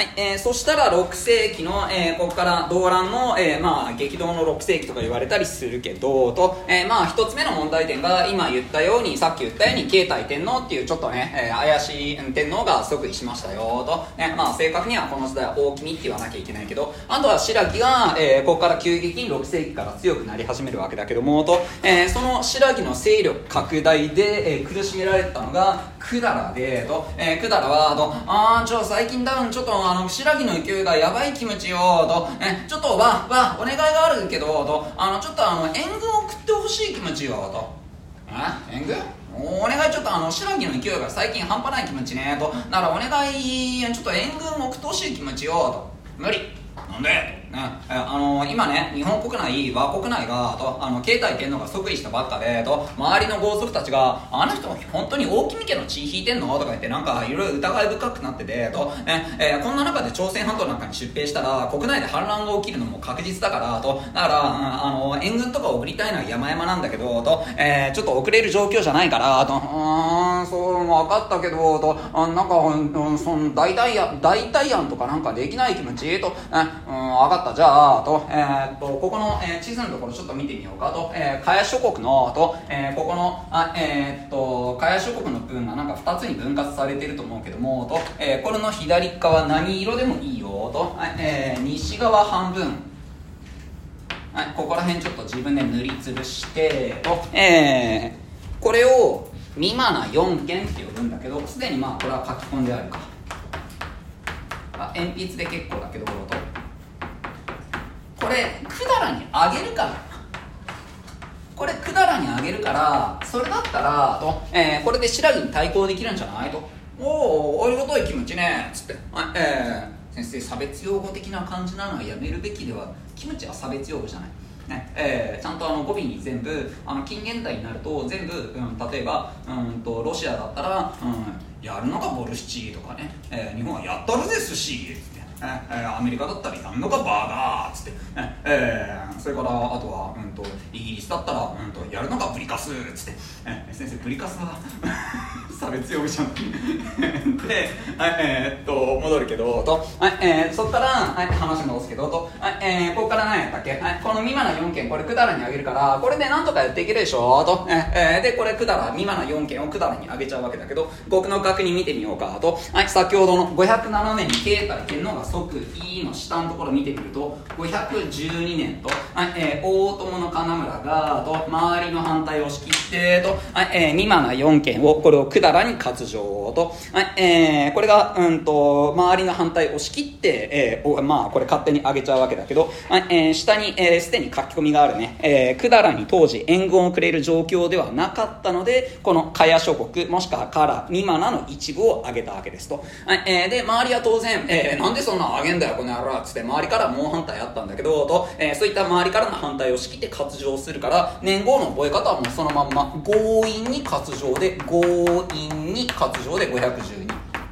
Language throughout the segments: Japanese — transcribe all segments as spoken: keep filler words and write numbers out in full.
はい、えー、そしたらろくせいきの、えー、ここから動乱の、えー、まあ激動のろくせいきとか言われたりするけどと、えー、まあ一つ目の問題点が今言ったように、さっき言ったように慶太天皇っていうちょっとね、えー、怪しい天皇が即位しましたよと、ね、まあ正確にはこの時代は大君って言わなきゃいけないけど、あとは新羅が、えー、ここから急激にろくせいきから強くなり始めるわけだけどもと、えー、その新羅の勢力拡大で、えー、苦しめられたのが百済でと、えー、百済はと、あーちょ最近多分ちょっとあの新羅の勢いがやばい気持ちよと、えちょっとわわお願いがあるけどと、あのちょっとあの援軍を送ってほしい気持ちよと。え援軍お願い、ちょっとあの新羅の勢いが最近半端ない気持ちねと、ならお願いちょっと援軍を送ってほしい気持ちよと。無理なんで、ね、あの今ね日本国内和国内がとあの慶太天皇が即位したばっかでと、周りの豪族たちがあの人本当に大君家の血引いてんのとか言ってなんかいろいろ疑い深くなっててと、ねえー、こんな中で朝鮮半島なんかに出兵したら国内で反乱が起きるのも確実だからと、だから、うん、あの援軍とかを送りたいのは山々なんだけどと、えー、ちょっと遅れる状況じゃないからと、うーんそう分かったけどと、あなんか、うん、その代替案代替案とかなんかできない気持ちと、うん、分かった、じゃあと、えー、っとここの、えー、地図のところちょっと見てみようかと、えー、カヤ諸国のと、えー、ここのあ、えー、っとカヤ諸国の分がなんかふたつに分割されてると思うけどもと、えー、これの左側何色でもいいよと、えー、西側半分、はい、ここら辺ちょっと自分で塗りつぶしてと、えー、これをミマナよんけんって呼ぶんだけど、すでにまあこれは書き込んであるか、あ鉛筆で結構だけどと、これ百済にあげるからこれ百済にあげるからそれだったらと、えー、これで新羅に対抗できるんじゃないと、おおありがたい気持ちねつって、あ、えー、先生差別用語的な感じなのはやめるべきでは、キムチは差別用語じゃないね、えー、ちゃんとあの語尾に全部あの近現代になると全部、うん、例えば、うん、とロシアだったら、うん、やるのがボルシチとかね、えー、日本はやったるぜ寿司つって、えー、アメリカだったらやんのがバーガーっつって、えー、それからあとは、うん、とイギリスだったら、うん、とやるのがブリカスっつって、えー、先生ブリカスは差別用語じゃんで、はい、えー、っと戻るけどと、はい、えー、そっから、はい、話戻すけどと、はい、えー、ここから何やったっけ、はい、このミマナよんけんこれ百済にあげるからこれでなんとかやっていけるでしょと、えー、でこれ百済ミマナよんけんを百済にあげちゃうわけだけど、僕の額に見てみようかと、はい、先ほどのごひゃくななねんに慶太天皇が即位の下のところ見てみるとごひゃくじゅうにねんと、はい、えー、大友の金村がと周りの反対を仕切ってと、はい、えー、ミマナよんけんをこれを百済に割譲と、はい、えー、これが、うんと、周りの反対を押し切って、えー、まあこれ勝手に上げちゃうわけだけど、はい、えー、下に、えー、すでに書き込みがあるね、えー、百済に当時援軍をくれる状況ではなかったので、このカヤ諸国もしくはカラミマナの一部を上げたわけですと、はい、えー、で周りは当然、えー、なんでそんな上げんだよこの野郎っつって周りから猛反対あったんだけどと、えー、そういった周りからの反対を仕切って割譲するから、年号の覚え方はもうそのまんま強引に割譲で強引に割譲でごひゃくじゅうに。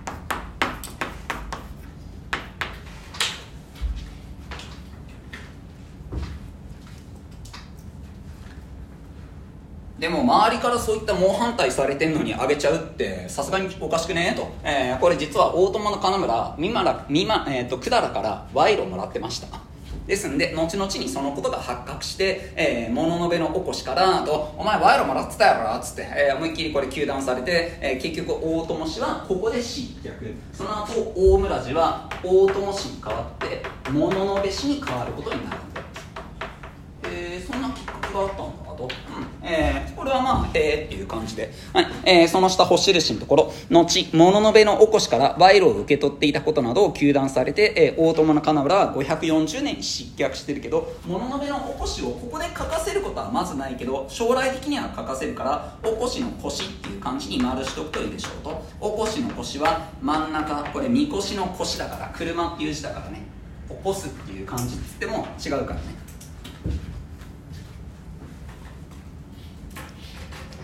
でも周りからそういった猛反対されてんのに上げちゃうってさすがにおかしくねえと、えー、これ実は大友の金村ミマラミマ、えー、と百済から賄賂をもらってました。ですんで後々にそのことが発覚して、えー、物の部のおこしからとお前賄賂もらってたやろっつって、えー、思いっきりこれ糾弾されて、えー、結局大友氏はここで失脚、その後大村氏は大友氏に代わって物の部氏に変わることになるんだ。えー、そんなきっかけがあったんだと、うんえー、これはまあえーっていう感じで、はいえー、その下星印のところ後物の部のおこしから賄賂を受け取っていたことなどを糾弾されて、えー、大友の金村はごひゃくよんじゅうねんに失脚してるけど、物の部のおこしをここで書かせることはまずないけど将来的には書かせるからおこしの腰っていう漢字に丸しとくといいでしょうと、おこしの腰は真ん中これみこしの腰だから車っていう字だからね、起こすっていう漢字っつっても違うからね。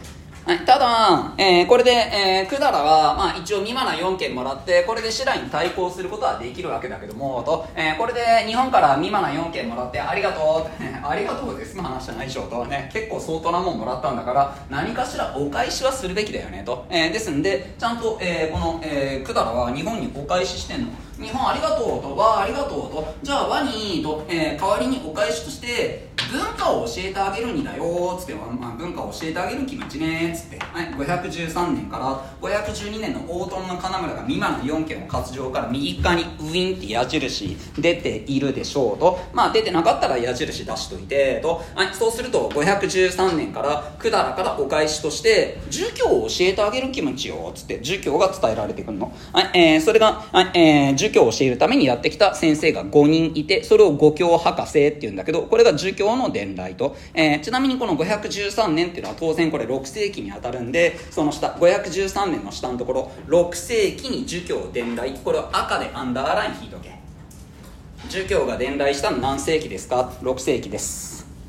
はい、ただ、えー、これで、えー、百済は、まあ、一応未マナよんけんもらってこれで新羅に対抗することはできるわけだけどもと、えー、これで日本から未マナよんけんもらってありがとうありがとうで済む話じゃないでしょうと、ね、結構相当なもんもらったんだから何かしらお返しはするべきだよねと、えー、ですんでちゃんと、えー、この、えー、百済は日本にお返ししてんの。日本ありがとうと、和ありがとうと、じゃあ和にと、えー、代わりにお返しとして文化を教えてあげるんだよつって、まあ、文化を教えてあげる気持ちねつって、はい、ごひゃくじゅうさんねんからごひゃくじゅうにねんの大友の金村が未満のよんけんを活上から右側にウィンって矢印出ているでしょうと、まあ出てなかったら矢印出しといてと、はい、そうするとごひゃくじゅうさんねんから百済からお返しとして儒教を教えてあげる気持ちよつって儒教が伝えられてくるの、はい、えー、それが、はい、えー、儒教を教えるためにやってきた先生がごにんいて、それを五教博士っていうんだけど、これが儒教の伝来と、えー、ちなみにこのごひゃくじゅうさんねんっていうのは当然これろくせいきに当たるんで、その下ごひゃくじゅうさんねんの下のところろくせいきに儒教伝来、これを赤でアンダーライン引いとけ。儒教が伝来したの何世紀ですか？ろくせいきです。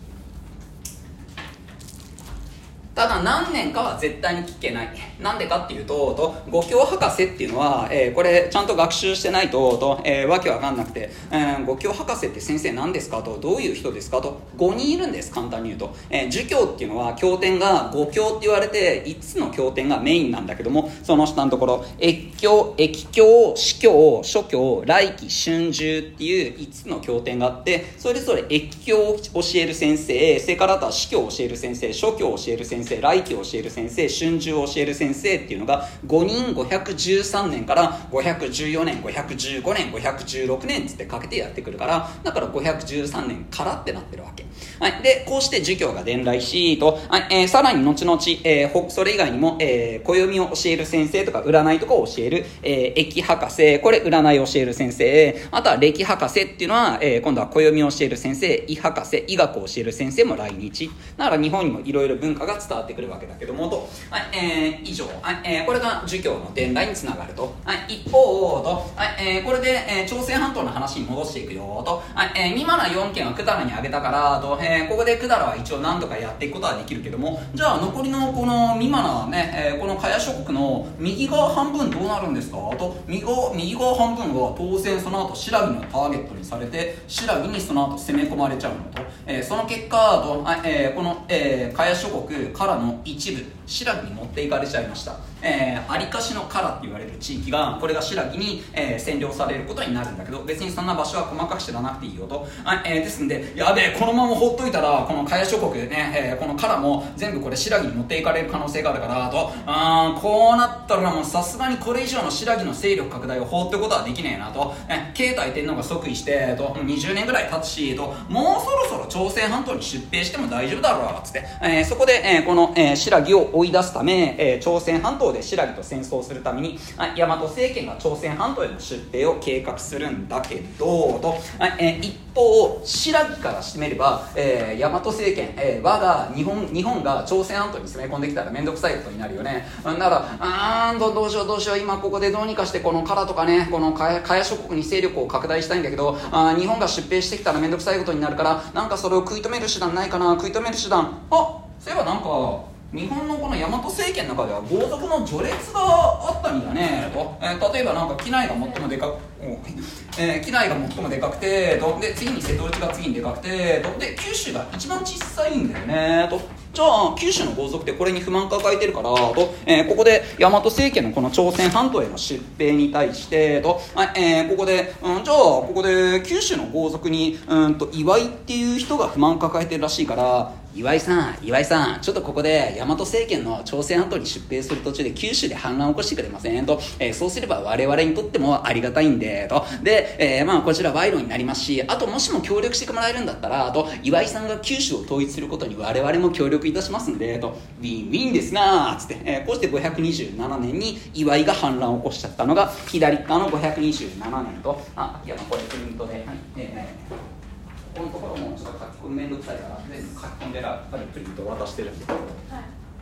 ただ何年かは絶対に聞けない。なんでかっていうと、と五教博士っていうのは、えー、これちゃんと学習してないと、とえー、わけわかんなくて、えー、五教博士って先生何ですかと、どういう人ですかと、ごにんいるんです、簡単に言うと。えー、儒教っていうのは経典が五教って言われていつつの経典がメインなんだけども、その下のところ越教、易経、史教、諸教、来期、春秋っていういつつの経典があって、それぞれ越教を教える先生、それからあとは史教を教える先生、諸教を教える先生、来期を教える先生、春秋を教える先生っていうのがごにんごひゃくじゅうさんねんからごひゃくじゅうよねん、ごひゃくじゅうごねん、ごひゃくじゅうろくねんつってかけてやってくるから、だからごひゃくじゅうさんねんからってなってるわけ。はい、でこうして儒教が伝来しと、はい、えー、さらに後々、えー、それ以外にも、えー、暦を教える先生とか占いとかを教える、えー、易博士、これ占いを教える先生、あとは歴博士っていうのは、えー、今度は暦を教える先生、医博士、医学を教える先生も来日だから日本にもいろいろ文化が伝わってくるわけだけどもと、はい、えー、以上、はい、えー、これが儒教の伝来につながると、はい、一方と、はい、えー、これで、えー、朝鮮半島の話に戻していくよと、はい、えー、未マナよんけんは百済にあげたからと、えー、ここで百済は一応何とかやっていくことはできるけども、じゃあ残りのこの未マナね、えー、この茅諸国の右側半分どうなるんですかと、右側、右側半分は当然その後新羅のターゲットにされて新羅にその後攻め込まれちゃうのと、えー、その結果と、はい、えー、この、えー、茅諸国からの一部新羅に持っていかれちゃいました。えー、有貸の唐って言われる地域がこれが新羅に、えー、占領されることになるんだけど、別にそんな場所は細かく知らなくていいよと、あ、えー、ですんでやべえこのままほっといたらこの茅諸国でね、えー、この唐も全部これ新羅に持っていかれる可能性があるからと、あこうなったらもうさすがにこれ以上の新羅の勢力拡大を放っておくことはできねえなと、えー、慶太天皇が即位してとにじゅうねんぐらい経つしと、もうそろそろ朝鮮半島に出兵しても大丈夫だろうつって、えー、そこで、えー、この、えー、新羅を追い出すため、えー、朝鮮半島で新羅と戦争するために大和政権が朝鮮半島への出兵を計画するんだけどと、えー、一方新羅からしてみれば、えー、大和政権、えー、我が日本日本が朝鮮半島に攻め込んできたら面倒くさいことになるよね。だからあーどどうしようどうしよう今ここでどうにかしてこの唐とかねこの茅諸国に勢力を拡大したいんだけど、あ日本が出兵してきたら面倒くさいことになるから、なんかそれを食い止める手段ないかな、食い止める手段、あそういえばなんか日本のこの大和政権の中では豪族の序列があったんだねと、えー、例えばなんか畿内が最もでかく、えー、畿内が最もでかくてと、で次に瀬戸内が次にでかくてと、で九州が一番小さいんだよねと、じゃあ九州の豪族ってこれに不満抱えてるからと、えー、ここで大和政権のこの朝鮮半島への出兵に対してと、えー、ここで、うん、じゃあここで九州の豪族にうんと岩井っていう人が不満抱えてるらしいから、岩井さん岩井さんちょっとここで大和政権の朝鮮半島に出兵する途中で九州で反乱を起こしてくれませんと、えー、そうすれば我々にとってもありがたいんでと、で、えー、まあこちら賄賂になりますし、あともしも協力してもらえるんだったらと、岩井さんが九州を統一することに我々も協力いたしますんでと、ウィンウィンですなーつって、えー、こうしてごひゃくにじゅうななねんに岩井が反乱を起こしちゃったのが左側のごひゃくにじゅうななねんと、あ秋山これプリントで、はい、えーこのところもちょっと書き込みめんどくさいから全部書き込んでらやっぱりプリントを渡してるんで、はい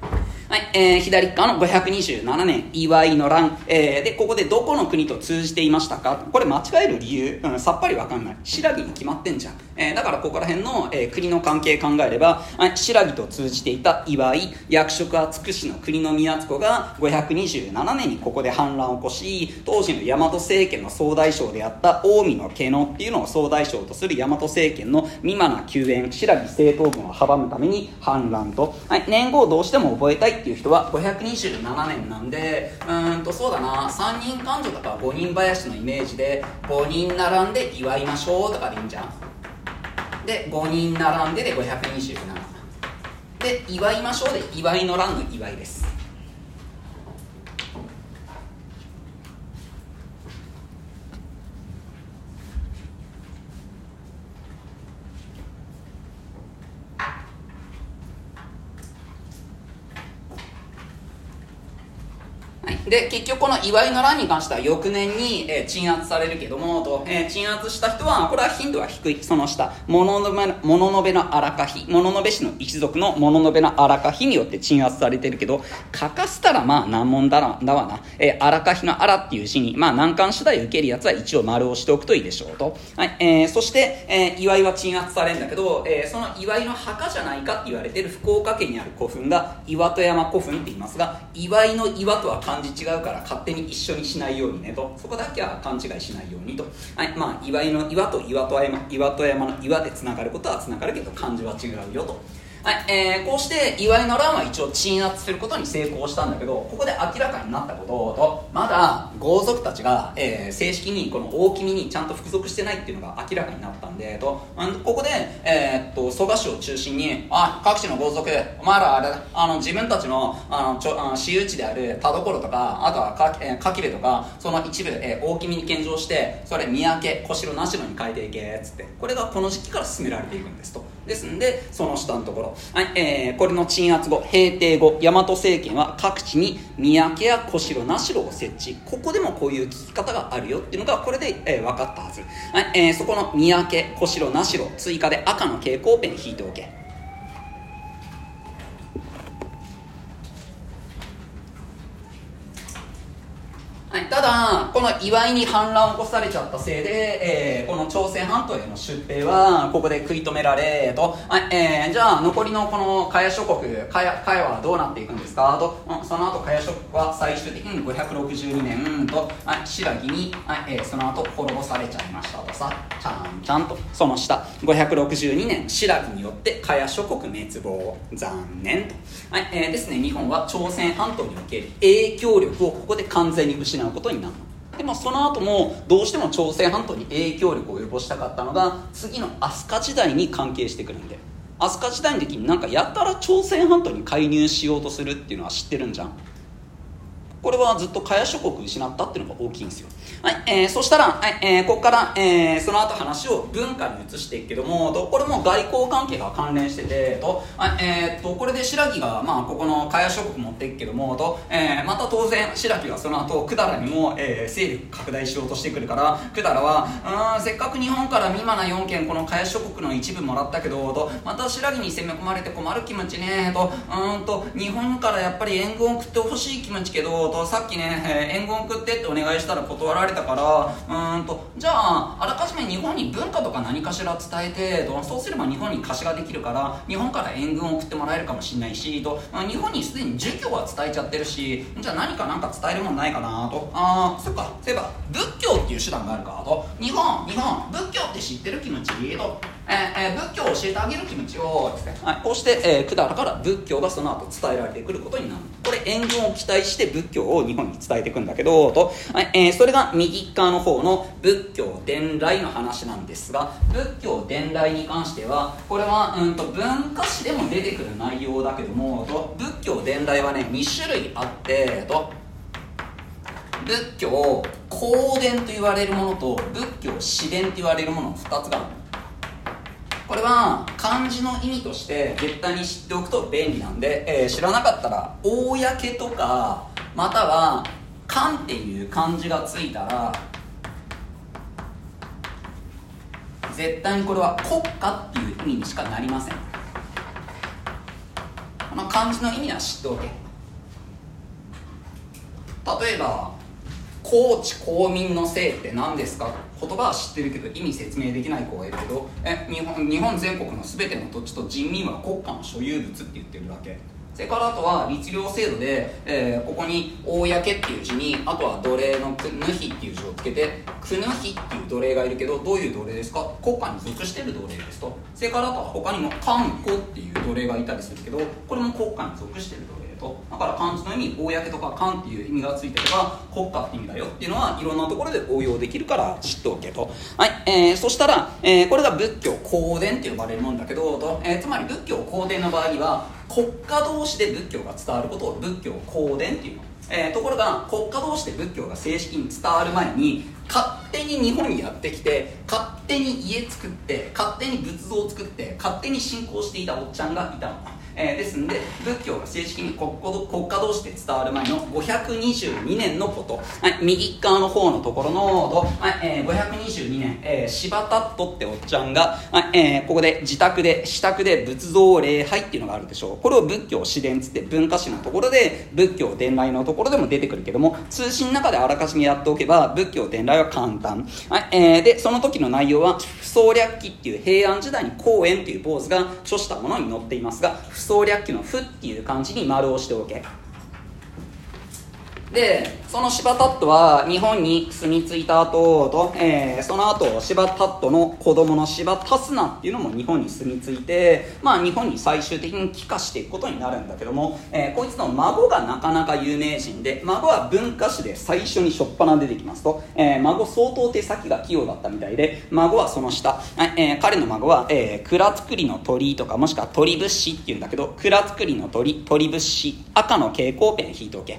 はい、えー、左側のごひゃくにじゅうななねん、祝いの乱、えー、で、ここでどこの国と通じていましたか？これ間違える理由、うん、さっぱりわかんない。新羅に決まってんじゃん。えー、だからここら辺の、えー、国の関係考えれば、はい、新羅と通じていた祝い、役職は筑紫の国の宮津子がごひゃくにじゅうななねんにここで反乱を起こし、当時の大和政権の総大将であった近江の毛野っていうのを総大将とする大和政権の美馬な救援、新羅正統軍を阻むために反乱と、はい、年号をどうしても覚えたいっていう人はごひゃくにじゅうななねんなんで、うーんとそうだな、さんにん勘定とかごにん林のイメージでごにん並んで祝いましょうとかでいいんじゃん。でごにん並んででごひゃくにじゅうななで祝いましょうで祝いの乱の祝いです。で結局この祝いの乱に関しては翌年に、えー、鎮圧されるけどもと、えー、鎮圧した人はこれは頻度は低い。その下物部の荒垣、物部氏の一族の物部の荒垣によって鎮圧されてるけど、書かせたらまあ難問だなだわな、えー、荒垣の荒っていう字にまあ難関次第受けるやつは一応丸をしておくといいでしょうと、はいえー、そして、えー、祝いは鎮圧されるんだけど、えー、その祝いの墓じゃないかって言われてる福岡県にある古墳が岩戸山古墳って言いますが、祝いの岩とは漢字違うから勝手に一緒にしないようにねと、そこだけは勘違いしないようにと、はい、まあ祝いの岩と岩戸山、岩戸山の岩でつながることはつながるけど漢字は違うよと、はい、えー、こうして祝いの乱は一応鎮圧することに成功したんだけど、ここで明らかになったことと、まだ豪族たちが、えー、正式にこの大君にちゃんと服属してないっていうのが明らかになったんでと、ここで、えー、っと蘇我氏を中心に、あ、各地の豪族、お前らあれあの自分たちのあのちょあの私有地である田所とか、あとはか、えー、柿部とか、その一部、えー、大君に献上して、それ三宅小城名城に変えていけっつって、これがこの時期から進められていくんですと。ですんでその下のところ、はいえー、これの鎮圧後、平定後、大和政権は各地に三宅や小城名城を設置。ここでもこういう聞き方があるよっていうのがこれで、えー、分かったはず、はいえー、そこの三宅小城名城追加で赤の蛍光ペン引いておけ。はい、ただこの祝いに反乱を起こされちゃったせいで、えー、この朝鮮半島への出兵はここで食い止められと、はいえー、じゃあ残りのこの茅諸国、茅はどうなっていくんですかと、うん、その後茅諸国は最終的にごひゃくろくじゅうにねんと、はい、新羅に、はいえー、その後滅ぼされちゃいましたとさ、ちゃんちゃんとその下ごひゃくろくじゅうにねん新羅によって茅諸国滅亡、残念と、はいえー、ですね、日本は朝鮮半島における影響力をここで完全に失うことになるので、もその後もどうしても朝鮮半島に影響力を及ぼしたかったのが次の飛鳥時代に関係してくるんで、飛鳥時代の時になんかやったら朝鮮半島に介入しようとするっていうのは知ってるんじゃん。これはずっと茅諸国失ったっていうのが大きいんですよ。はい、えー、そしたら、はいえー、ここから、えー、その後話を文化に移していくけども、とこれも外交関係が関連してて、と、はいえー、とこれで新羅が、まあ、ここの茅諸国持っていくけども、とえー、また当然新羅がその後百済にも、えー、勢力拡大しようとしてくるから、百済はうーんせっかく日本から美馬なよんけんこの茅諸国の一部もらったけど、とまた新羅に攻め込まれて困る気持ちね、とうーんと日本からやっぱり援軍を送ってほしい気持ちけど、さっきね、えー、援軍送ってってお願いしたら断られたから、うーんとじゃああらかじめ日本に文化とか何かしら伝えてと、そうすれば日本に貸しができるから日本から援軍を送ってもらえるかもしれないしと、日本にすでに儒教は伝えちゃってるし、じゃあ何かなんか伝えるもんないかなと、あーそっか、そういえば仏教っていう手段があるかと、日本日本仏教って知ってる気持ちと、えーえー、仏教を教えてあげる気持ちをですね、はい、こうして、えー、百済から仏教がその後伝えられてくることになる。これ援軍を期待して仏教を日本に伝えていくんだけどと、はいえー、それが右側の方の仏教伝来の話なんですが、仏教伝来に関してはこれは、うん、と文化史でも出てくる内容だけどもと、仏教伝来はねに種類あってと、仏教公伝と言われるものと仏教史伝と言われるもののふたつがある。これは漢字の意味として絶対に知っておくと便利なんで、えー、知らなかったら公とかまたは漢っていう漢字がついたら絶対にこれは国家っていう意味にしかなりません。この漢字の意味は知っておけ。 例えば公地公民の制って何ですか、言葉は知ってるけど意味説明できない子がいるけど、え日本日本全国の全ての土地と人民は国家の所有物って言ってるわけ。それからあとは律令制度で、えー、ここに公っていう字にあとは奴隷のぬひっていう字をつけてくぬひっていう奴隷がいるけど、どういう奴隷ですか、国家に属している奴隷ですと。それからあとは他にも官子っていう奴隷がいたりするけど、これも国家に属している奴隷と。だから漢字の意味公とか官っていう意味がついてれば国家って意味だよっていうのはいろんなところで応用できるから知っておけと。はい、えー、そしたら、えー、これが仏教公伝って呼ばれるもんだけどと、えー、つまり仏教公伝の場合には国家同士で仏教が伝わることを仏教公伝っていうの、えー、ところが国家同士で仏教が正式に伝わる前に勝手に日本にやってきて勝手に家作って勝手に仏像を作って勝手に信仰していたおっちゃんがいたの。えー、ですんで仏教が正式に国国家同士で伝わる前のごひゃくにじゅうにねんのこと、はい、右側の方のところの、はいえー、ごひゃくにじゅうにねん、えー、柴田っとっておっちゃんが、はいえー、ここで自宅で私宅で仏像礼拝っていうのがあるでしょう。これを仏教史伝つって文化史のところで仏教伝来のところでも出てくるけども、通信の中であらかじめやっておけば仏教伝来は簡単、はいえー、でその時の内容は不創略記っていう平安時代に光円っていう坊主が著したものに載っていますが、不創略記の不っていう漢字に丸をしておけ。でその柴田っとは日本に住み着いた後と、えー、その後柴田っとの子供の柴田砂っていうのも日本に住み着いて、まあ日本に最終的に帰化していくことになるんだけども、えー、こいつの孫がなかなか有名人で、孫は文化史で最初に初っ端出てきますと、えー、孫相当手先が器用だったみたいで、孫はその下、えー、彼の孫は、えー、蔵造りの鳥とかもしくは鳥仏師っていうんだけど、蔵造りの鳥鳥仏師、赤の蛍光ペン引いておけ。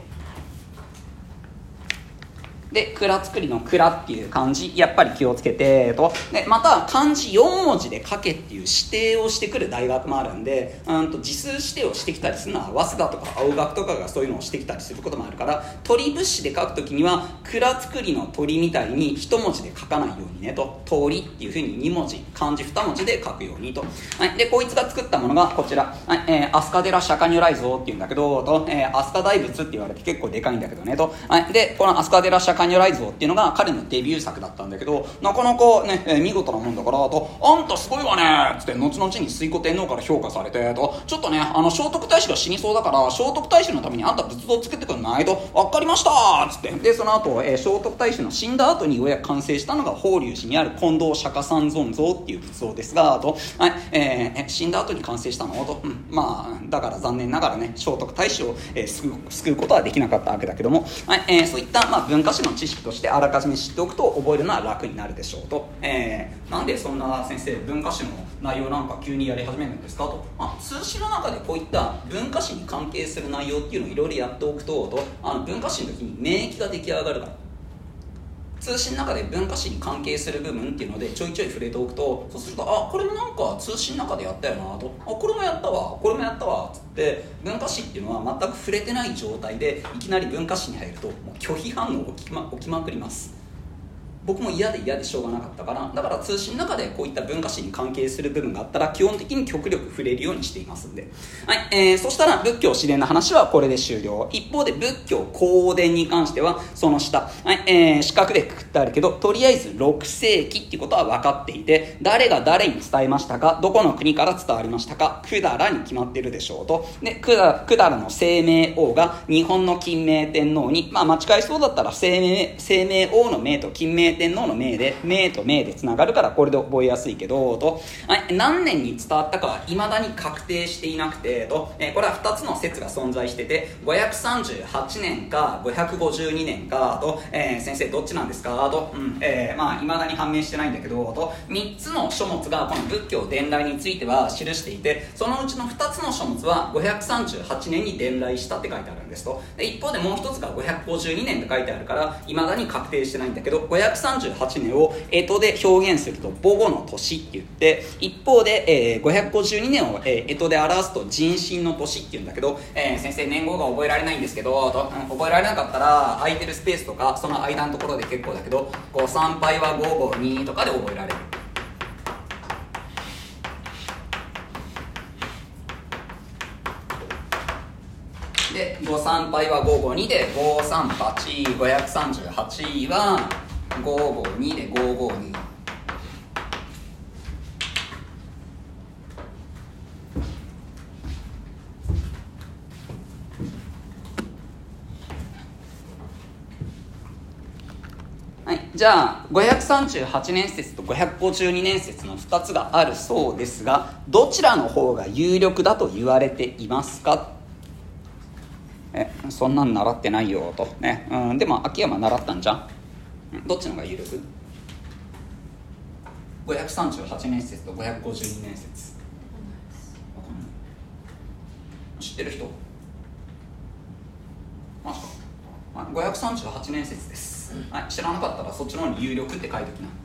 で蔵造りの蔵っていう漢字やっぱり気をつけてと。でまた漢字よん文字で書けっていう指定をしてくる大学もあるんで、うんと字数指定をしてきたりするのは早稲田とか青学とかがそういうのをしてきたりすることもあるから、鳥仏師で書くときには蔵造りの鳥みたいに一文字で書かないようにねと、鳥っていうふうにに文字漢字に文字で書くようにと。はい、でこいつが作ったものがこちら、はいえー、飛鳥寺釈迦如来像っていうんだけどと、えー、飛鳥大仏って言われて結構でかいんだけどねと。はい、でこの飛鳥寺釈迦如来像っていうのが彼のデビュー作だったんだけど、なかなかね、えー、見事なもんだからと、あんたすごいわねっつって後々に推古天皇から評価されてと、ちょっとねあの聖徳太子が死にそうだから聖徳太子のためにあんた仏像作ってくんないと、分かりましたっつって、でその後、えー、聖徳太子の死んだ後にようやく完成したのが法隆寺にある近藤釈迦三尊像っていう仏像ですがと、はいえー、死んだ後に完成したのと、うん、まあだから残念ながらね聖徳太子を、えー、救う、救うことはできなかったわけだけども、はいえー、そういった、まあ、文化史の知識としてあらかじめ知っておくと覚えるのは楽になるでしょうと。えー、なんでそんな先生文化史の内容なんか急にやり始めるんですかと。まあ、通史の中でこういった文化史に関係する内容っていうのをいろいろやっておくとと、あの文化史の時に免疫が出来上がるから。通信の中で文化史に関係する部分っていうのでちょいちょい触れておくと、そうするとあこれもなんか通信の中でやったよなと、あこれもやったわこれもやったわつって文化史っていうのは全く触れてない状態でいきなり文化史に入るともう拒否反応起きま、起きまくります。僕も嫌で嫌でしょうがなかったから、だから通信の中でこういった文化史に関係する部分があったら基本的に極力触れるようにしていますんで、はいえー、そしたら仏教史伝の話はこれで終了。一方で仏教公伝に関してはその下、はいえー、四角でくくってあるけど、とりあえずろく世紀っていうことは分かっていて、誰が誰に伝えましたか、どこの国から伝わりましたか、百済に決まっているでしょうと。で百済の清明王が日本の金明天皇に、まあ間違いそうだったら清明、清明王の明と金明天皇の明で明と明でつながるからこれで覚えやすいけどと、はい、何年に伝わったかは未だに確定していなくてと、えー、これはふたつの説が存在してて、ごひゃくさんじゅうはちねんかごひゃくごじゅうにねんかと、えー、先生どっちなんですかと、うんえー、まあ未だに判明してないんだけどと、みっつの書物がこの仏教伝来については記していて、そのうちのふたつの書物はごひゃくさんじゅうはちねんに伝来したって書いてあるんですと。で一方でもう一つがごひゃくごじゅうにねんって書いてあるから未だに確定してないんだけど、ごひゃくさんじゅうはちねんを干支で表現すると母語の年って言って、一方で、えー、ごひゃくごじゅうにねんを、えー、干支で表すと人心の年って言うんだけど、えー、先生年号が覚えられないんですけどと、うん、覚えられなかったら空いてるスペースとかその間のところで結構だけど、ご参拝はごごにとかで覚えられる。でご参拝はごごにでごさんはち、ごひゃくさんじゅうはちはごごにでごごに。はい、じゃあごひゃくさんじゅうはちねん説とごひゃくごじゅうにねん説のふたつがあるそうですが、どちらの方が有力だと言われていますか？えそんなん習ってないよと、ね、うん、でも秋山習ったんじゃん。どっちの方が有力？ごひゃくさんじゅうはちねん説とごひゃくごじゅうにねん説。知ってる人？マジか。ごひゃくさんじゅうはちねん説です、はい、知らなかったらそっちの方に有力って書いておきな。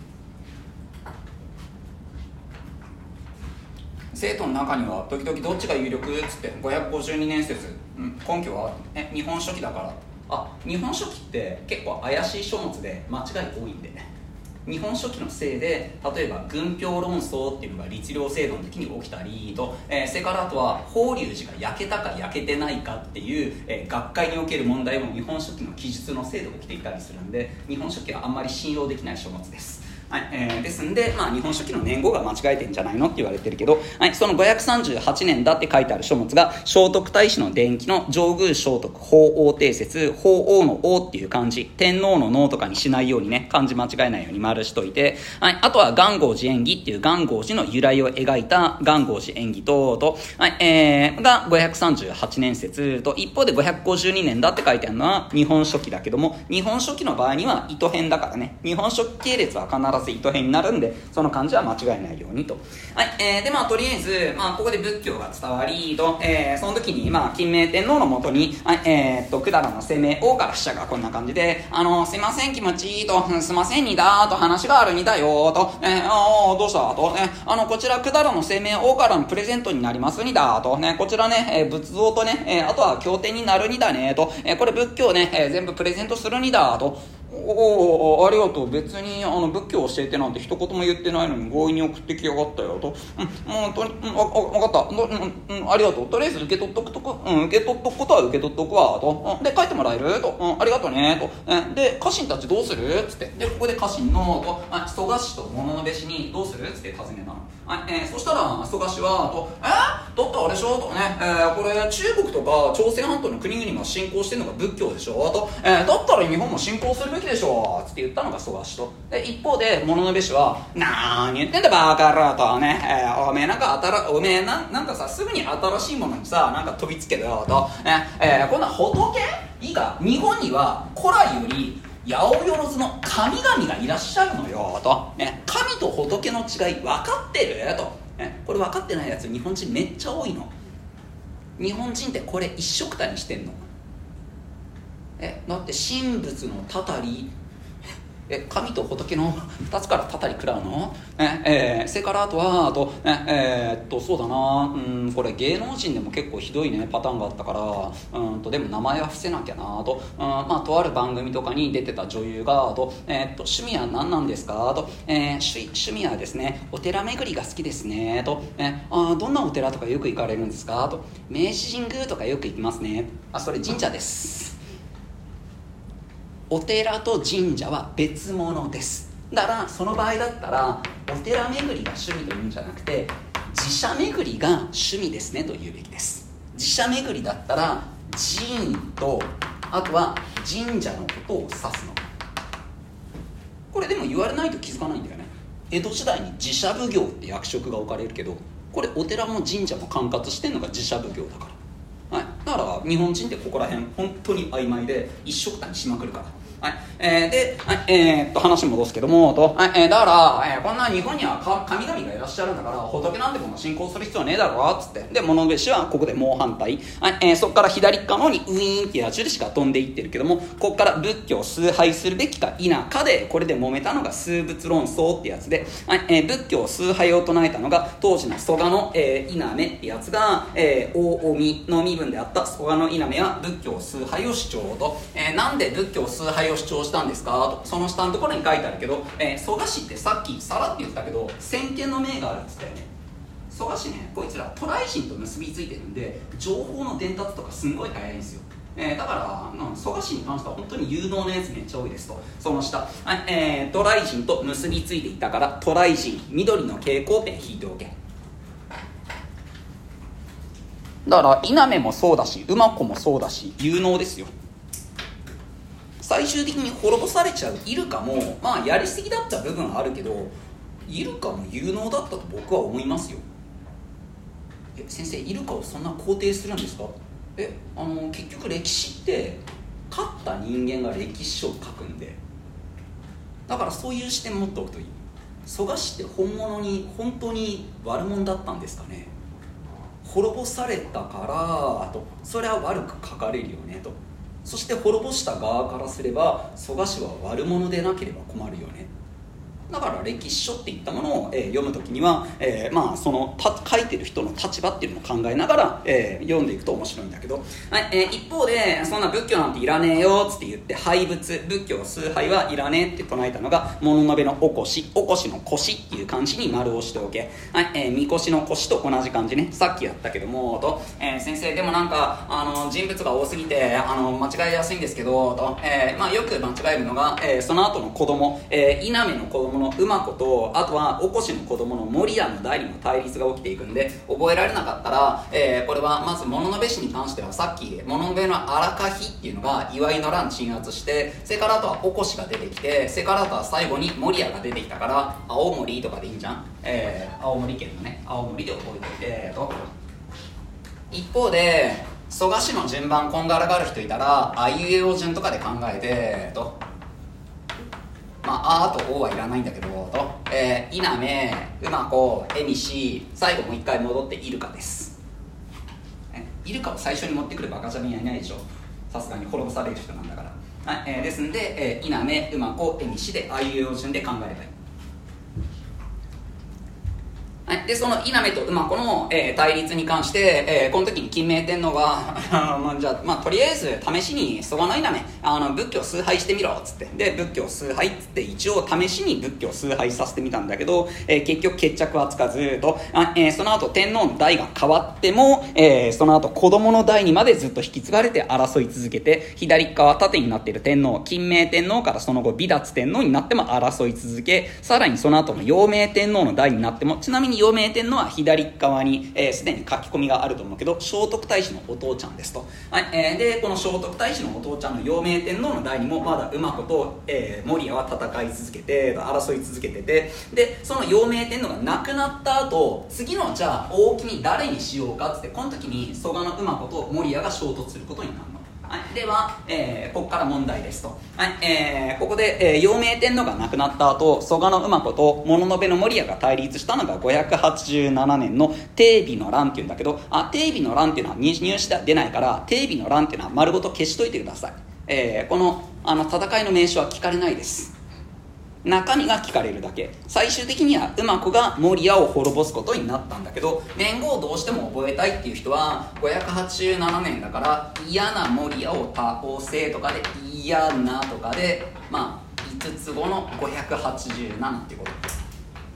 生徒の中には時々どっちが有力っつってごひゃくごじゅうにねん説、うん、根拠はえ日本書紀だから。あ、日本書紀って結構怪しい書物で間違い多いんで、日本書紀のせいで例えば軍票論争っていうのが律令制度の時に起きたりと、えー、それからあとは法隆寺が焼けたか焼けてないかっていう、えー、学会における問題も日本書紀の記述のせいで起きていたりするんで、日本書紀はあんまり信用できない書物です。はい、えー、ですんで、まあ、日本書紀の年号が間違えてんじゃないのって言われてるけど、はい、そのごひゃくさんじゅうはちねんだって書いてある書物が聖徳太子の伝記の上宮聖徳法王定説、法王の王っていう漢字、天皇の能とかにしないようにね、漢字間違えないように丸しといて、はい、あとは元号寺演義っていう元号寺の由来を描いた元号寺演義等々、はい、えー、がごひゃくさんじゅうはちねん説と、一方でごひゃくごじゅうにねんだって書いてあるのは日本書紀だけども、日本書紀の場合には糸編だからね、日本書紀系列は必ず糸編になるんで、その漢字は間違えないようにと。はい、えー、でまあとりあえず、まあ、ここで仏教が伝わりと、えー、その時にまあ金明天皇のもとに、はい、えー、っと百済の生命王から使者がこんな感じで、あのすいません気持ちいいと、すいませんにだと話があるにだよと、えー、あどうしたと、ね、あのこちら百済の生命王からのプレゼントになりますにだと、ね、こちらね、えー、仏像とね、えー、あとは経典になるにだねと、えー、これ仏教ね、えー、全部プレゼントするにだと。おおありがとう、別にあの仏教を教えてなんて一言も言ってないのに強引に送ってきやがったよと、うん、もうとに、うん、わ分かった、うん、うん、ありがとう、とりあえず受け取っとくとく、うん、受け取っとくことは受け取っとくわと、うん、で書いてもらえると、うん、ありがとうねと、えで家臣たちどうするっつって、でここで家臣のと蘇我氏と物部氏にどうするっつって尋ねたの。はい、えー、そしたら蘇我氏はと、えー、だってあれでしょとね、えー、これ中国とか朝鮮半島の国々が信仰してるのが仏教でしょと、えー、だったら日本も信仰するべきでしょつって言ったのが蘇我氏と、で一方で物部氏はなーに言ってんだバカ野郎とね、えー、おめえなんか新おめえななんかさすぐに新しいものにさなんか飛びつけろよと、ねえー、こんな仏いいか、日本には古来より八百万の神々がいらっしゃるのよと、ね、神と仏の違い分かってると、ね、これ分かってないやつ日本人めっちゃ多いの。日本人ってこれ一緒くたにしてんの。えだって神仏のたたりえ神と仏のふたつからたたり食らうの、ええー、それからあとはあと、ええー、っとそうだな、うん、これ芸能人でも結構ひどいねパターンがあったからうんとでも名前は伏せなきゃなと、うん、まあとある番組とかに出てた女優がと、えー、っと趣味は何なんですかと、えー、趣, 趣味はですねお寺巡りが好きですねと、えー、あどんなお寺とかよく行かれるんですかと、明治神宮とかよく行きますね。あそれ神社です。お寺と神社は別物です。だからその場合だったらお寺巡りが趣味というんじゃなくて寺社巡りが趣味ですねと言うべきです。寺社巡りだったら寺院とあとは神社のことを指すの。これでも言われないと気づかないんだよね。江戸時代に寺社奉行って役職が置かれるけど、これお寺も神社も管轄してんのが寺社奉行だから、はい、だから日本人ってここら辺本当に曖昧で一緒くたにしまくるから。はい、えー、で、はい、えー、っと話戻すけどもと、はい、えー、だから、えー、こんな日本には神々がいらっしゃるんだから仏なんてもの信仰する必要ねえだろっつって、で物部氏はここで猛反対、はい、えー、そこから左側の方にウィーンって矢印が飛んでいってるけども、ここから仏教を崇拝するべきか否かでこれで揉めたのが数仏論争ってやつで、はい、えー、仏教崇拝を唱えたのが当時の蘇我の、えー、稲目ってやつが、えー、大臣の身分であった蘇我の稲目は仏教崇拝を主張と、えー、なんで仏教崇拝を主張したんですかと、その下のところに書いてあるけど、えー、蘇我氏ってさっきさらって言ったけど先見の明があるっつったよね。 蘇我氏ね、こいつら渡来人と結びついてるんで情報の伝達とかすんごい早いんですよ。えー、だから蘇我氏に関しては本当に有能なやつめっちゃ多いですと。その下、はい、えー、渡来人と結びついていたから渡来人、緑の蛍光ペン引いておけ。だから稲目もそうだし馬子もそうだし有能ですよ。最終的に滅ぼされちゃうイルカもまあやりすぎだった部分はあるけど、イルカも有能だったと僕は思いますよ。え、先生イルカをそんな肯定するんですか？え、あの結局歴史って勝った人間が歴史書を書くんで、だからそういう視点持っておくといい。蘇我氏って本物に本当に悪者だったんですかね。滅ぼされたからとそれは悪く書かれるよねと。そして滅ぼした側からすれば蘇我氏は悪者でなければ困るよね。だから歴史書っていったものを、えー、読むときには、えーまあ、そのた書いてる人の立場っていうのを考えながら、えー、読んでいくと面白いんだけど、はいえー、一方でそんな仏教なんていらねえよっつって言って廃仏、仏教崇拝はいらねえって唱えたのが物のべのおこし、おこしの腰っていう漢字に丸を押しておけ。はいえー、みこしの腰と同じ漢字ね、さっきやったけどもと、えー、先生でもなんかあの人物が多すぎてあの間違えやすいんですけどと、えーまあ、よく間違えるのが、えー、その後の子供、えー、稲目の子供の馬子とあとはおこしの子供の守屋の代にも対立が起きていくんで覚えられなかったら、えー、これはまず物部氏に関してはさっき物部の荒垣っていうのが岩井の乱鎮圧して、それからあとはおこしが出てきて、それからあとは最後に守屋が出てきたから青森とかでいいんじゃん、えー、青森県のね青森で覚えておいてと。一方で蘇我氏の順番こんがらがる人いたらあいうえお順とかで考えてと、まあ、あとおはいらないんだけどと、えー、稲目、馬子、えみし、最後もう一回戻ってイルカです。えイルカを最初に持ってくるバカジャミはいないでしょ、さすがに滅ぼされる人なんだから、はいえー、ですんで、えー、稲目、馬子、えみしであいうえお順で考えればいい。はい、でその稲目と馬子の、えー、対立に関して、えー、この時に金明天皇がまあ、じゃあ、まあ、とりあえず試しに蘇我の稲目あの仏教崇拝してみろっつって、で仏教崇拝っつって一応試しに仏教崇拝させてみたんだけど、えー、結局決着はつかずと、あ、えー、その後天皇の代が変わっても、えー、その後子供の代にまでずっと引き継がれて争い続けて、左側縦になっている天皇金明天皇からその後美達天皇になっても争い続け、さらにその後の陽明天皇の代になっても、ちなみに陽明天皇は左側にすで、えー、に書き込みがあると思うけど聖徳太子のお父ちゃんですと、はいえー、でこの聖徳太子のお父ちゃんの陽明天皇の代にもまだ馬子と、えー、守屋は戦い続けて争い続けてて、でその陽明天皇が亡くなった後次のじゃあ大きに誰にしようかっつって、この時に蘇我の馬子と守屋が衝突することになるの。はい、では、えー、ここから問題ですと、はいえー、ここで、えー、陽明天皇が亡くなった後蘇我の馬子と物部の守屋が対立したのがごひゃくはちじゅうななねんの定備の乱っていうんだけど、あ定備の乱っていうのは入試では出ないから定備の乱っていうのは丸ごと消しといてください。えー、この、あの戦いの名称は聞かれないです。中身が聞かれるだけ。最終的には馬子が守屋を滅ぼすことになったんだけど、年号をどうしても覚えたいっていう人はごひゃくはちじゅうななねんだから嫌な守屋を倒せとかで嫌なとかで、まあいつつごのごひゃくはちじゅうななっていうことです。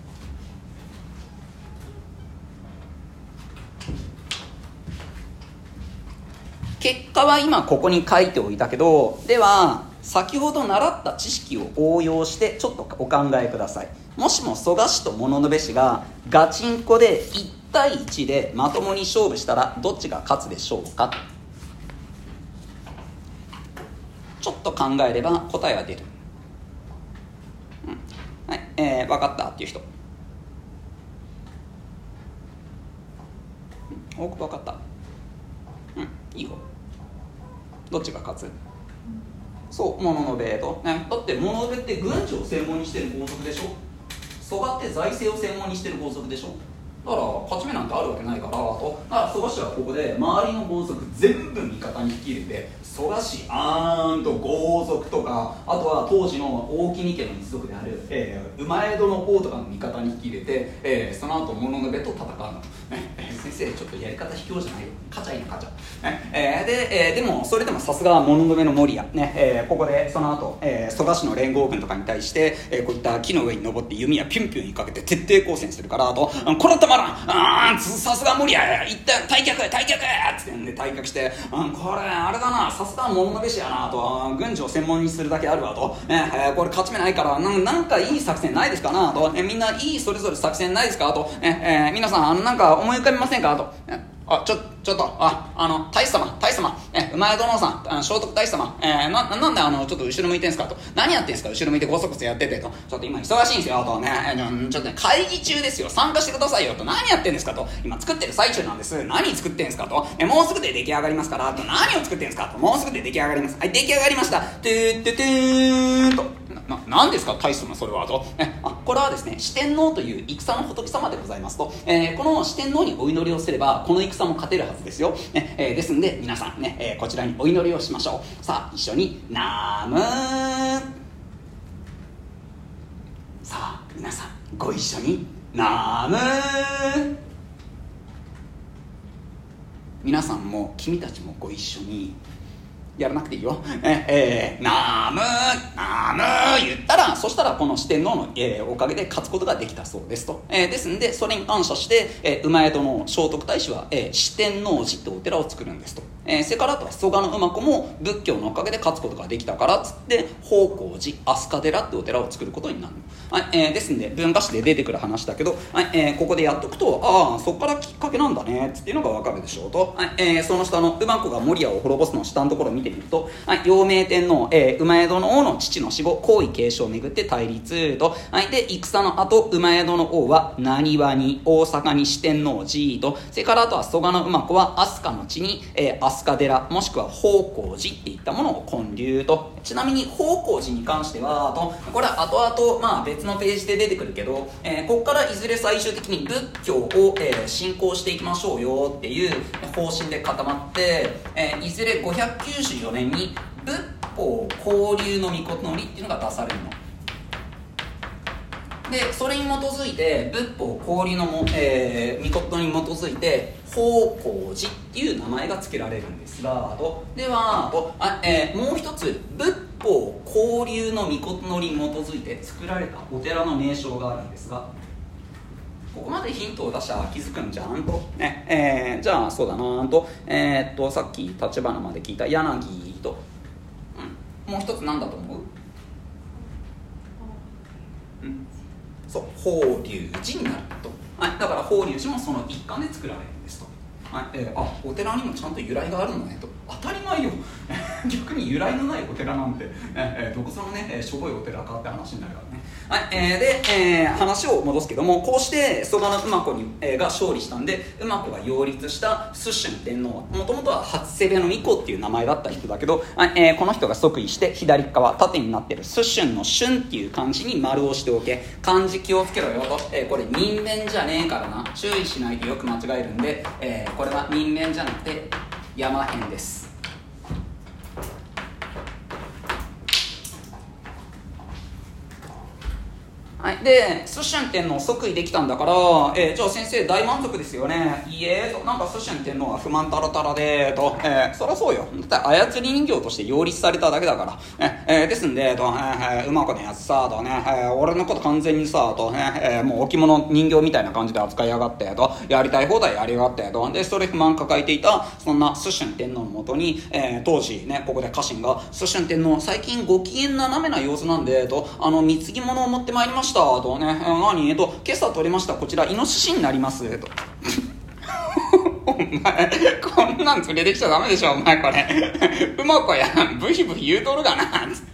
結果は今ここに書いておいたけど、では先ほど習った知識を応用してちょっとお考えください。もしも蘇我氏と物部氏がガチンコでいち対いちでまともに勝負したらどっちが勝つでしょうか。ちょっと考えれば答えは出る、うんはいえー、分かったっていう人、多く分かった、うんいいよ。どっちが勝つ？そう物部と、ね、だって物部って軍事を専門にしてる豪族でしょ。蘇我って財政を専門にしてる豪族でしょ。だから勝ち目なんてあるわけないからと、だから蘇我氏はここで周りの豪族全部味方に引き入れて、蘇我氏あーんと豪族とか、あとは当時の大木家の一族である、えー、馬江戸の王とかの味方に引き入れて、えー、その後物部と戦うの先生ちょっとやり方卑怯じゃないよ、カチャいなカチャ、えー、で、えー、でもそれでもさすが物止めの守屋ね、えー、ここでその後、えー、蘇我氏の連合軍とかに対して、えー、こういった木の上に登って弓矢ピュンピュンにかけて徹底抗戦するからと、これはたまらん、あさすが守屋、一旦退却退却っつってんで退却して、うん、これあれだな、さすが物止め師やなと、軍事を専門にするだけあるわと、えー、これ勝ち目ないからな、なんかいい作戦ないですかなと、えー、みんないいそれぞれ作戦ないですかと、えーえー、皆さんあのなんか思い浮かびませんかと、えー、あちょちょっとああの大使様大使様、えー、馬江殿さん、あの聖徳太子様、えー、ななんであのちょっと後ろ向いてんすかと、何やってんすか後ろ向いてゴソゴソやっててと、ちょっと今忙しいんですよとね、えー、ちょっとね会議中ですよ、参加してくださいよと、何やってんですかと、今作ってる最中なんです、何作ってんすかと、えー、もうすぐで出来上がりますからと、何を作ってんすかと、もうすぐで出来上がります、はい出来上がりました、てーててーんと、な、なんですか大使様それはと、えあこれはですね四天王という戦の仏様でございますと、えー、この四天王にお祈りをすればこの戦も勝てるはずですよ、ねえー、ですんで皆さんね、えー、こちらにお祈りをしましょう。さあ一緒にナムー、さあ皆さんご一緒にナムー、皆さんも君たちもご一緒にやらなくていいよ、ええー、ナムーナムー言ったら、そしたらこの四天王の、えー、おかげで勝つことができたそうですと、えー、ですんでそれに感謝して、えー、馬江戸の聖徳太子は、えー、四天王寺ってお寺を作るんですと、えー、それからあとは蘇我馬子も仏教のおかげで勝つことができたからっつって宝光寺飛鳥寺ってお寺を作ることになる、はいえー、ですんで文化史で出てくる話だけど、はいえー、ここでやっとくと、ああそこからきっかけなんだねっていうのが分かるでしょうと、はいえー、その下の馬子が守屋を滅ぼすの下のところを見てみると、はい、陽明天皇、えー、馬江戸の王の父の死後皇位継承をめぐって対立と、はい、で戦の後馬江戸の王は浪速に大阪に四天王寺と、それからあとは蘇我馬子は飛鳥の地に、えー、飛鳥寺もしくは宝光寺っていったものを建立と、ちなみに宝光寺に関してはと、これは後々、まあ、別のページで出てくるけど、えー、ここからいずれ最終的に仏教を、えー、信仰していきましょうよっていう方針で固まって、えー、いずれごひゃくきゅうじゅうよねんに仏法興隆の詔っていうのが出されるので、それに基づいて仏法興隆のも、えー、詔に基づいて宝光寺っていう名前が付けられるんですが、とではとあ、えー、もう一つ仏法興隆の詔に基づいて作られたお寺の名称があるんですが、ここまでヒントを出したら気づくんじゃんと、ねえー、じゃあそうだなと、えー、っとさっき立花まで聞いた柳と、うん、もう一つ何だと思う？うん、そう法隆寺になると、はい、だから法隆寺もその一環で作られるんですと、はいえー、あお寺にもちゃんと由来があるのねと、当たり前よ逆に由来のないお寺なんて、えー、どこそのね、えー、しょぼいお寺かって話になるからね、はいえー、で、えー、話を戻すけども、こうして蘇我馬子に、えー、が勝利したんで、馬子が擁立した崇春天皇、もともとは初瀬部の巫女っていう名前だった人だけど、はいえー、この人が即位して左側縦になってる崇春の春っていう漢字に丸をしておけ、漢字気をつけろよと、えー、これ人弁じゃねえからな、注意しないとよく間違えるんで、えー、これは人弁じゃなくて山辺です。はい、で崇春天皇即位できたんだから、えー、じゃあ先生大満足ですよね。いいえと、なんか崇春天皇は不満たらたらでと、えー、そりゃそうよ、だって操り人形として擁立されただけだから、えー、ですんでと、えー、馬子のやつさとね、えー、俺のこと完全にさと、えー、もう置物人形みたいな感じで扱いやがってと、やりたい放題やりやがってと、でそれ不満抱えていたそんな崇春天皇のもとに、えー、当時ねここで家臣が崇春天皇最近ご機嫌斜めな様子なんでと、あの貢ぎ物を持ってまいりましたとね、何えっと今朝取れましたこちらイノシシになりますとお前こんなん連れてきちゃダメでしょお前これ馬子やブヒブヒ言うとるがな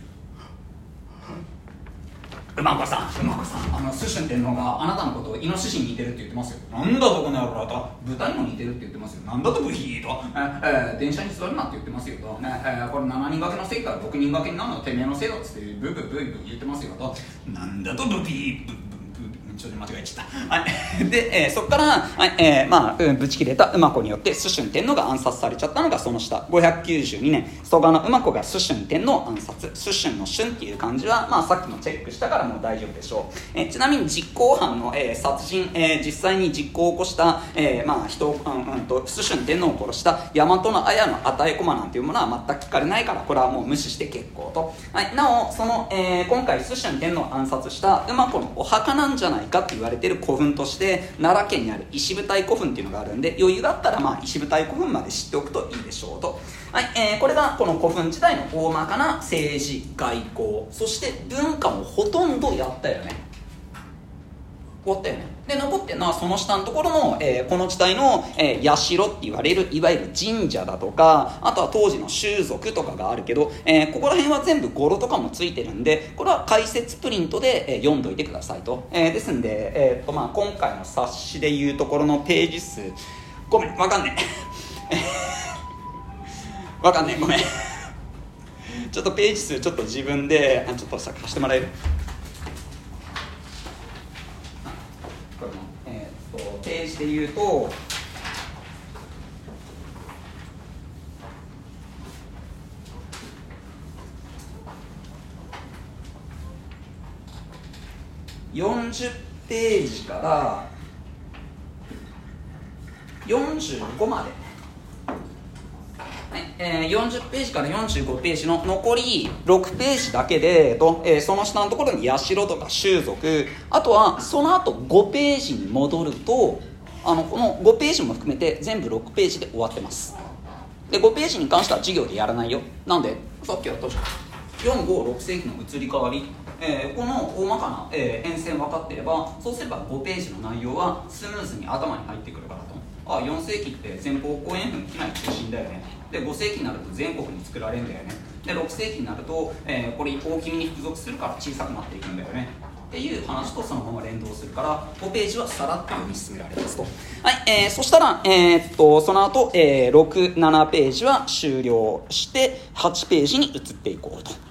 馬子さん馬子さん、あの崇春天皇があなたのことをイノシシに似てるって言ってますよ。なんだとこの野郎と、豚にも似てるって言ってますよ。なんだとブヒーと、ええー、電車に座るなって言ってますよと、ねえー、これしちにん掛けのせいからろくにん掛けになるのはてめえのせいだっつってブーブーブーブー言ってますよと、なんだとブヒーブブブちょっと間違えちゃった。はい、で、えー、そこから、はいえーまあうん、ぶち切れた馬子によって蘇春天皇が暗殺されちゃったのがその下ごひゃくきゅうじゅうにねん蘇我の馬子が蘇春天皇暗殺。蘇春の春っていう漢字は、まあ、さっきもチェックしたからもう大丈夫でしょう。えー、ちなみに実行犯の、えー、殺人、えー、実際に実行を起こした、えーまあ、人を、うんうん、と蘇春天皇を殺した大和の綾の与え駒なんていうものは全く聞かれないからこれはもう無視して結構と、はい、なおその、えー、今回蘇春天皇を暗殺した馬子のお墓なんじゃないかって言われている古墳として奈良県にある石舞台古墳っていうのがあるんで余裕があったらまあ石舞台古墳まで知っておくといいでしょうと、はいえー、これがこの古墳時代の大まかな政治外交そして文化もほとんどやったよね。終わったよね。で残ってるのはその下のところの、えー、この地帯の、えー、社って言われるいわゆる神社だとかあとは当時の習俗とかがあるけど、えー、ここら辺は全部語呂とかもついてるんでこれは解説プリントで、えー、読んどいてくださいと、えー、ですんで、えーっとまあ、今回の冊子でいうところのページ数ごめんわかんねえわかんねえごめんちょっとページ数ちょっと自分でちょっとさ貸してもらえるページで言うとよんじゅうページからよんじゅうごまで、はいえー、よんじゅうページからよんじゅうごページの残りろくページだけでと、えー、その下のところに社とか習俗あとはその後ごページに戻るとあのこのごページも含めて全部ろくページで終わってます。でごページに関しては授業でやらないよ。なんでさっきやったじゃんよんごろく世紀の移り変わり、えー、この大まかな、えー、変遷分かってればそうすればごページの内容はスムーズに頭に入ってくるからと。あよん世紀って前方後円墳機内中心だよね。でご世紀になると全国に作られるんだよね。でろく世紀になると、えー、これ大きめに付属するから小さくなっていくんだよねっていう話とそのまま連動するからごページはさらっと読み進められますと。はい、えー、そしたら、えー、っとその後、えー、ろく、ななページは終了してはちページに移っていこうと。